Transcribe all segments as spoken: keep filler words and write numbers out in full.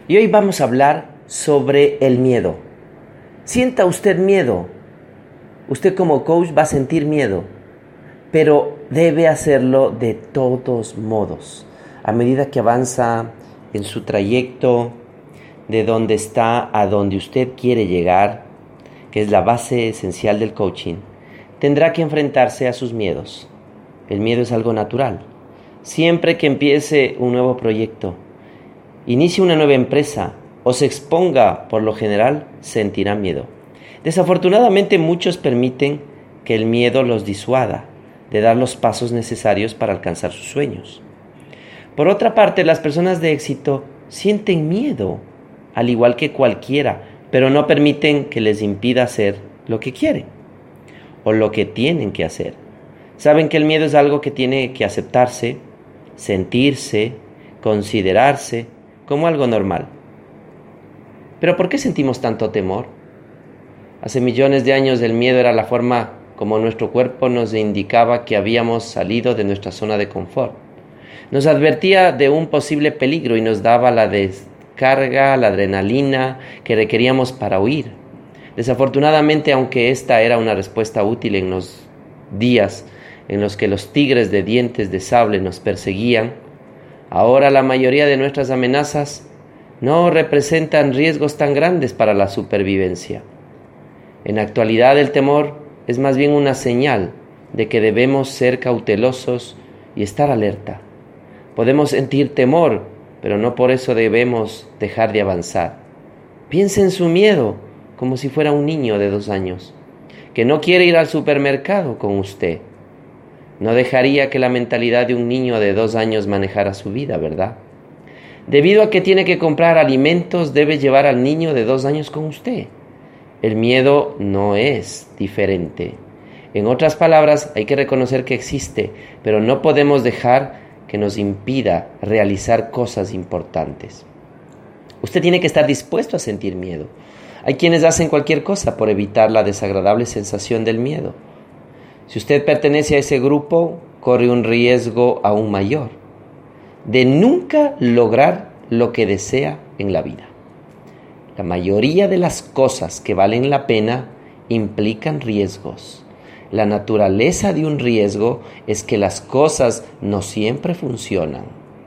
Y hoy vamos a hablar sobre el miedo. Sienta usted miedo. Usted como coach va a sentir miedo, pero debe hacerlo de todos modos. A medida que avanza en su trayecto, de donde está a donde usted quiere llegar, que es la base esencial del coaching, tendrá que enfrentarse a sus miedos. El miedo es algo natural. Siempre que empiece un nuevo proyecto, inicie una nueva empresa o se exponga, por lo general, sentirá miedo. Desafortunadamente, muchos permiten que el miedo los disuada de dar los pasos necesarios para alcanzar sus sueños. Por otra parte, las personas de éxito sienten miedo, al igual que cualquiera, pero no permiten que les impida hacer lo que quieren o lo que tienen que hacer. Saben que el miedo es algo que tiene que aceptarse, sentirse, considerarse como algo normal. ¿Pero por qué sentimos tanto temor? Hace millones de años el miedo era la forma como nuestro cuerpo nos indicaba que habíamos salido de nuestra zona de confort. Nos advertía de un posible peligro y nos daba la descarga, la adrenalina que requeríamos para huir. Desafortunadamente, aunque esta era una respuesta útil en los días en los que los tigres de dientes de sable nos perseguían, ahora la mayoría de nuestras amenazas no representan riesgos tan grandes para la supervivencia. En la actualidad, el temor es más bien una señal de que debemos ser cautelosos y estar alerta. Podemos sentir temor, pero no por eso debemos dejar de avanzar. Piense en su miedo como si fuera un niño de dos años, que no quiere ir al supermercado con usted. No dejaría que la mentalidad de un niño de dos años manejara su vida, ¿verdad? Debido a que tiene que comprar alimentos, debe llevar al niño de dos años con usted. El miedo no es diferente. En otras palabras, hay que reconocer que existe, pero no podemos dejar que nos impida realizar cosas importantes. Usted tiene que estar dispuesto a sentir miedo. Hay quienes hacen cualquier cosa por evitar la desagradable sensación del miedo. Si usted pertenece a ese grupo, corre un riesgo aún mayor de nunca lograr lo que desea en la vida. La mayoría de las cosas que valen la pena implican riesgos. La naturaleza de un riesgo es que las cosas no siempre funcionan.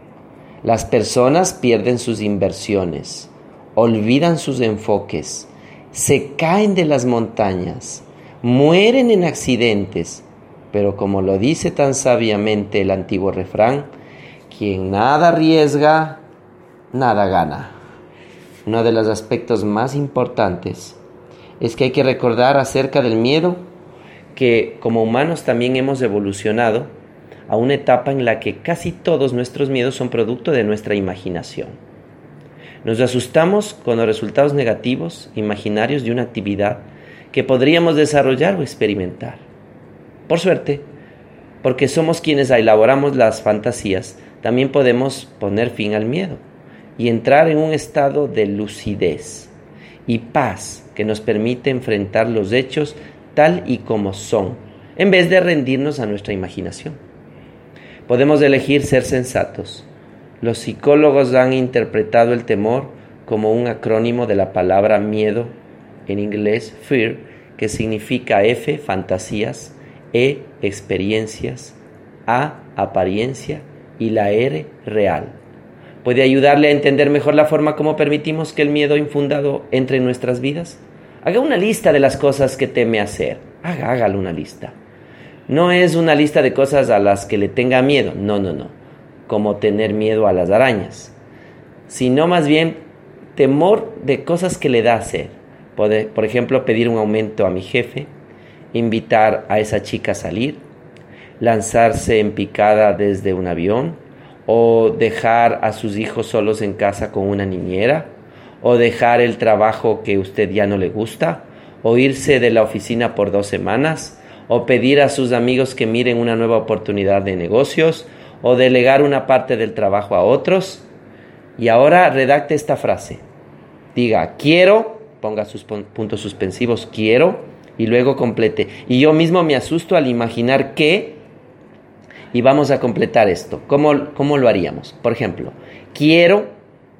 Las personas pierden sus inversiones, olvidan sus enfoques, se caen de las montañas, mueren en accidentes, pero como lo dice tan sabiamente el antiguo refrán, quien nada arriesga, nada gana. Uno de los aspectos más importantes es que hay que recordar acerca del miedo que como humanos también hemos evolucionado a una etapa en la que casi todos nuestros miedos son producto de nuestra imaginación. Nos asustamos con los resultados negativos, imaginarios de una actividad que podríamos desarrollar o experimentar. Por suerte, porque somos quienes elaboramos las fantasías, también podemos poner fin al miedo y entrar en un estado de lucidez y paz que nos permite enfrentar los hechos tal y como son, en vez de rendirnos a nuestra imaginación. Podemos elegir ser sensatos. Los psicólogos han interpretado el temor como un acrónimo de la palabra miedo, en inglés fear, que significa F, fantasías, E, experiencias, A, apariencia y la R, real. ¿Puede ayudarle a entender mejor la forma como permitimos que el miedo infundado entre en nuestras vidas? Haga una lista de las cosas que teme hacer. Haga, hágale una lista. No es una lista de cosas a las que le tenga miedo. No, no, no. Como tener miedo a las arañas. Sino más bien temor de cosas que le da hacer. Por, por ejemplo, pedir un aumento a mi jefe, invitar a esa chica a salir, lanzarse en picada desde un avión, o dejar a sus hijos solos en casa con una niñera, o dejar el trabajo que usted ya no le gusta, o irse de la oficina por dos semanas, o pedir a sus amigos que miren una nueva oportunidad de negocios, o delegar una parte del trabajo a otros. Y ahora redacte esta frase. Diga, quiero, ponga sus puntos suspensivos, quiero, y luego complete. Y yo mismo me asusto al imaginar que, y vamos a completar esto. ¿Cómo, cómo lo haríamos? Por ejemplo, quiero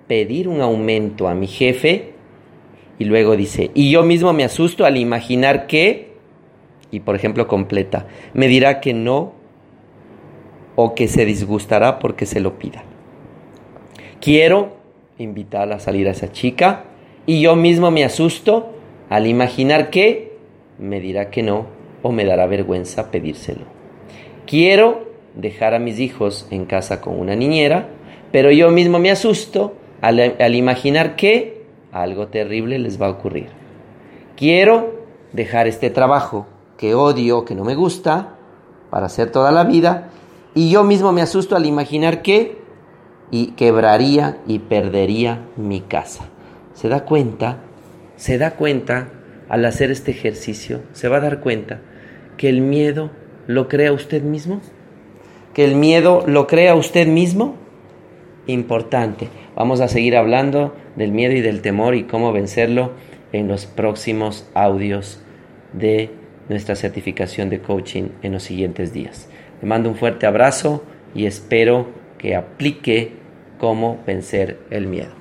pedir un aumento a mi jefe, y luego dice, y yo mismo me asusto al imaginar que, y por ejemplo completa, me dirá que no o que se disgustará porque se lo pida. Quiero invitarla a salir a esa chica y yo mismo me asusto al imaginar que me dirá que no o me dará vergüenza pedírselo. Quiero dejar a mis hijos en casa con una niñera, pero yo mismo me asusto al, al imaginar que algo terrible les va a ocurrir. Quiero dejar este trabajo que odio, que no me gusta, para hacer toda la vida, y yo mismo me asusto al imaginar que y quebraría y perdería mi casa. ¿Se da cuenta? ¿Se da cuenta al hacer este ejercicio? ¿Se va a dar cuenta que el miedo lo crea usted mismo? ¿Que el miedo lo crea usted mismo? Importante. Vamos a seguir hablando del miedo y del temor y cómo vencerlo en los próximos audios de nuestra certificación de coaching en los siguientes días. Le mando un fuerte abrazo y espero que aplique cómo vencer el miedo.